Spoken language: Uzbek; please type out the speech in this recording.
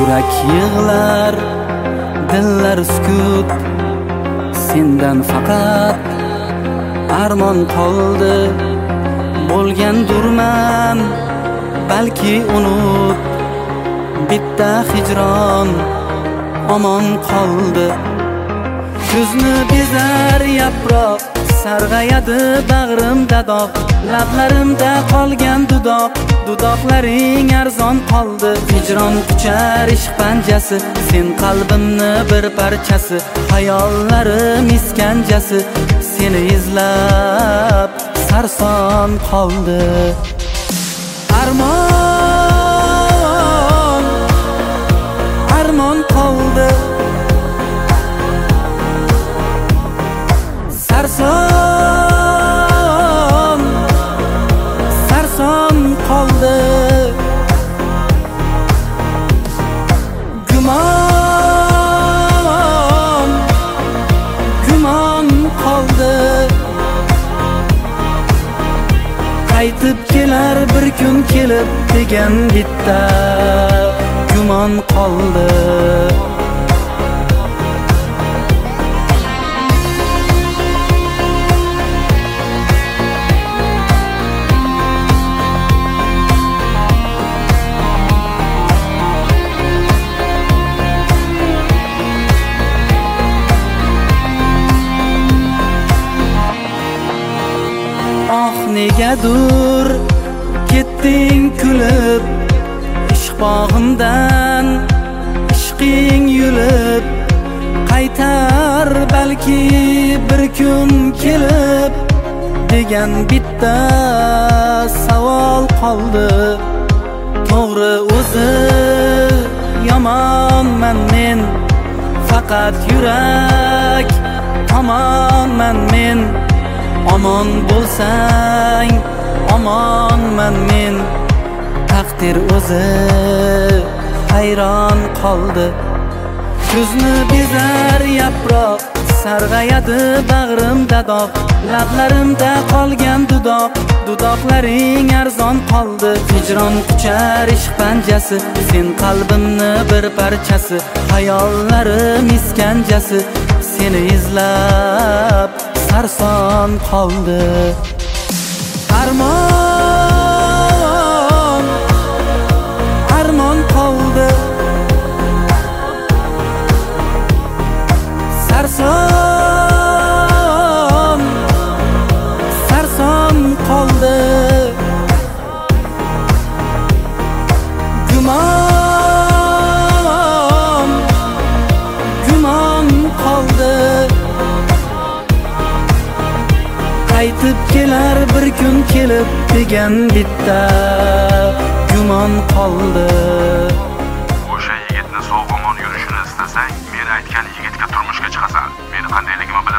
Yurak yig'lar, dillar sukut, sendan faqat armon qoldi. Bo'lgandurman balki unut, bitta hijron omon qoldi. Ko'zni bezar yaproq, sarg'ayadi bag'rimda dog', lablarimda qolgan dudoq, dudoqlaring arzon qoldi. Hijron kuchar ishq panjasi, sen qalbimni bir parchasi, xayollarim iskanjasi, seni izlab sarson qoldi. Armon, armon qoldi. Sarson, sarson qoldi. Gumon, gumon qoldi. Qaytib kelar bir kun kelib degan bitta gumon qoldi. Negadur ketding kulib, ishq bog'imdan ishqing yulib, qaytar balki bir kun kelib degan bitta savol qoldi. To'g'ri o'zi yomonman men, faqat yurak tomonman men. Omon bo'lsang omonman men, taqdir o'zi hayron qoldi. Ko'zni bezar yaproq, sarg'ayadi bag'rimda dog', lablarimda qolgan dudoq, dudoqlaring arzon qoldi. Hijron kuchar ishq panjasi, sen qalbimni bir parchasi, xayollarim iskanjasi, seni izlab sarson qoldi. Armon, armon qoldi. Sarson, sarson qoldi. Gumon, gumon qoldi. Qaytib kelar bir kun kelib degan bitta gumon qoldi. O'sha yigitni sog' omon yurishini istasang, men aytgan yigitga turmushga chiqasan. Meni qandayligimni